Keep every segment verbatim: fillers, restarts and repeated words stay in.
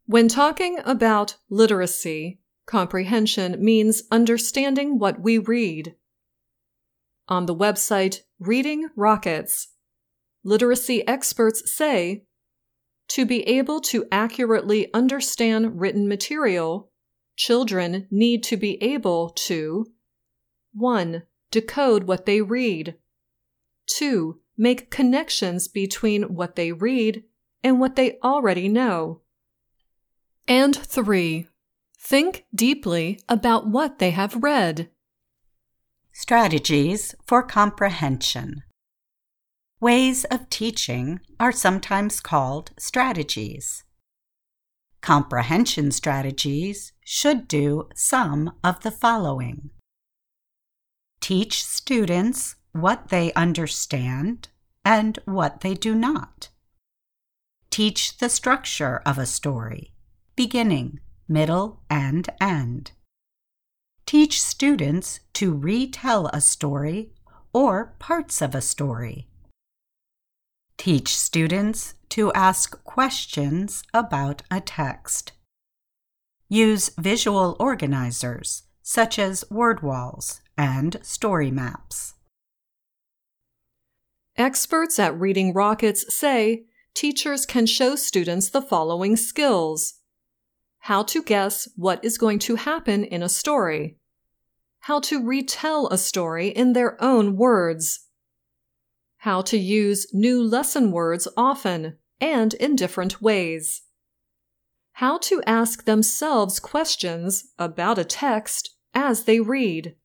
When talking about literacy, comprehension means understanding what we read. On the website Reading Rockets, literacy experts say, to be able to accurately understand written material, children need to be able to one. Decode what they read. two. Make connections between what they read and what they already know. And three. Think deeply about what they have read. Strategies for comprehension. Ways of teaching are sometimes called strategies. Comprehension strategies should do some of the following. Teach students what they understand and what they do not. Teach the structure of a story, beginning, middle, and end. Teach students to retell a story or parts of a story. Teach students to ask questions about a text. Use visual organizers such as word walls and story maps. Experts at Reading Rockets say teachers can show students the following skills: how to guess what is going to happen in a story, how to retell a story in their own words, how to use new lesson words often and in different ways, how to ask themselves questions about a text as they read.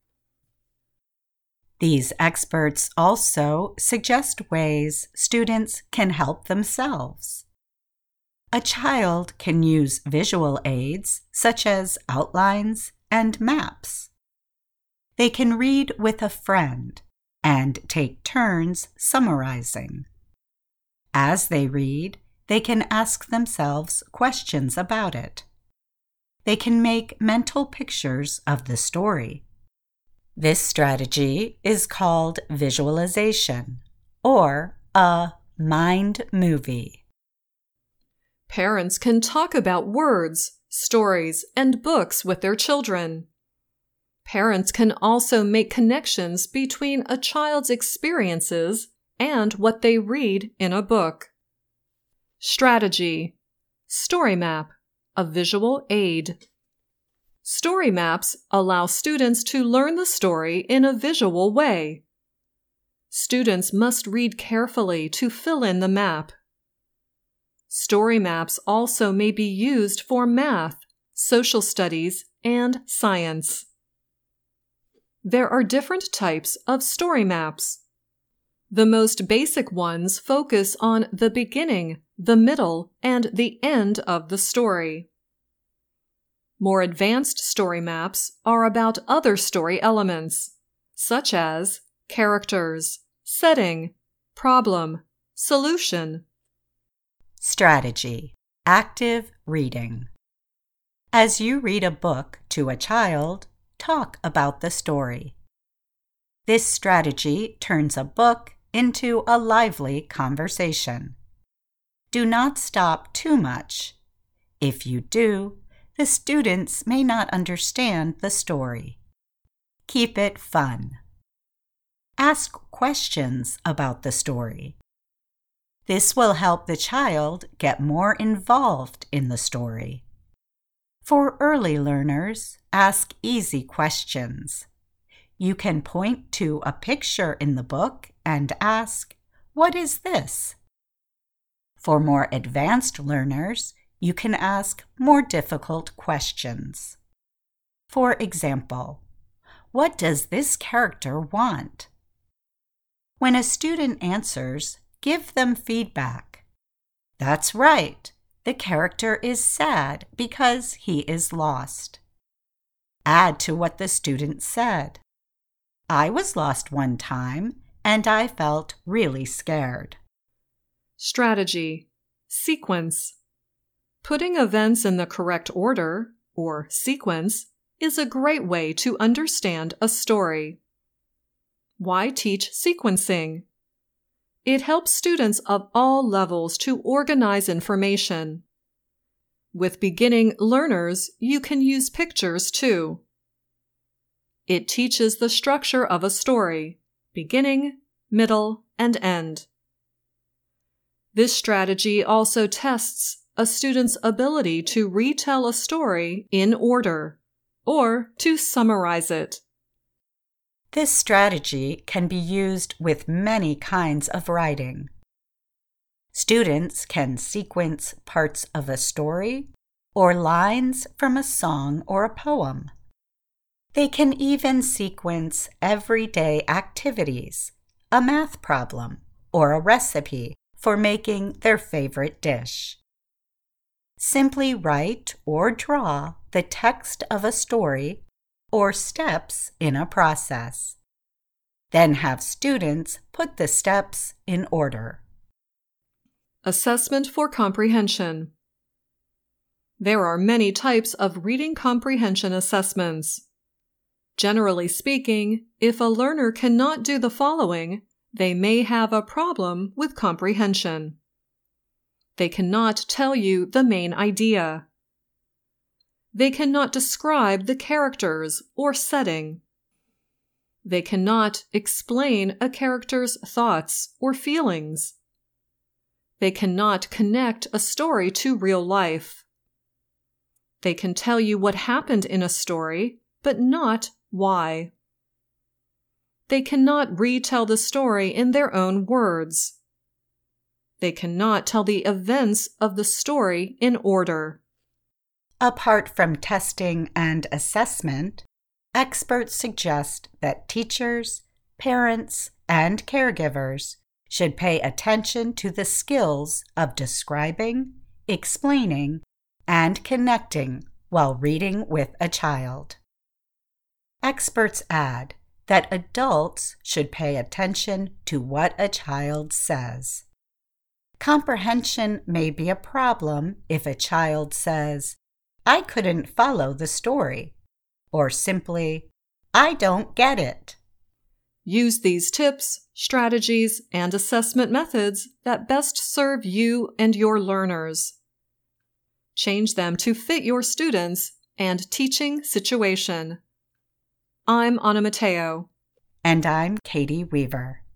These experts also suggest ways students can help themselves. A child can use visual aids such as outlines and maps. They can read with a friend and take turns summarizing. As they read, they can ask themselves questions about it. They can make mental pictures of the story. This strategy is called visualization, or a mind movie. Parents can talk about words, stories, and books with their children. Parents can also make connections between a child's experiences and what they read in a book. Strategy: Story map, a visual aid. Story maps allow students to learn the story in a visual way. Students must read carefully to fill in the map. Story maps also may be used for math, social studies, and science. There are different types of story maps. The most basic ones focus on the beginning, the middle, and the end of the story. More advanced story maps are about other story elements, such as characters, setting, problem, solution. Strategy: Active reading. As you read a book to a child, talk about the story. This strategy turns a book into a lively conversation. Do not stop too much. If you do, the students may not understand the story. Keep it fun. Ask questions about the story. This will help the child get more involved in the story. For early learners, ask easy questions. You can point to a picture in the book and ask, "What is this?" For more advanced learners, you can ask more difficult questions. For example, what does this character want? When a student answers, give them feedback. That's right, the character is sad because he is lost. Add to what the student said. I was lost one time and I felt really scared. Strategy: Sequence. Putting events in the correct order, or sequence, is a great way to understand a story. Why teach sequencing? It helps students of all levels to organize information. With beginning learners, you can use pictures too. It teaches the structure of a story, beginning, middle, and end. This strategy also tests a student's ability to retell a story in order, or to summarize it. This strategy can be used with many kinds of writing. Students can sequence parts of a story or lines from a song or a poem. They can even sequence everyday activities, a math problem, or a recipe for making their favorite dish. Simply write or draw the text of a story or steps in a process. Then have students put the steps in order. Assessment for comprehension. There are many types of reading comprehension assessments. Generally speaking, if a learner cannot do the following, they may have a problem with comprehension. They cannot tell you the main idea. They cannot describe the characters or setting. They cannot explain a character's thoughts or feelings. They cannot connect a story to real life. They can tell you what happened in a story, but not why. They cannot retell the story in their own words. They cannot tell the events of the story in order. Apart from testing and assessment, experts suggest that teachers, parents, and caregivers should pay attention to the skills of describing, explaining, and connecting while reading with a child. Experts add that adults should pay attention to what a child says. Comprehension may be a problem if a child says, "I couldn't follow the story," or simply, "I don't get it." Use these tips, strategies, and assessment methods that best serve you and your learners. Change them to fit your students and teaching situation. I'm Anna Mateo. And I'm Katie Weaver.